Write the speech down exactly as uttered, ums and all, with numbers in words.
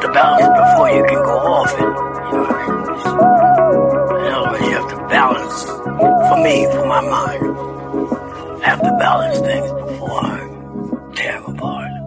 to balance it before you can go off it. You know what I mean? It's, in other words, you have to balance. For me, for my mind, I have to balance things before I tear them apart.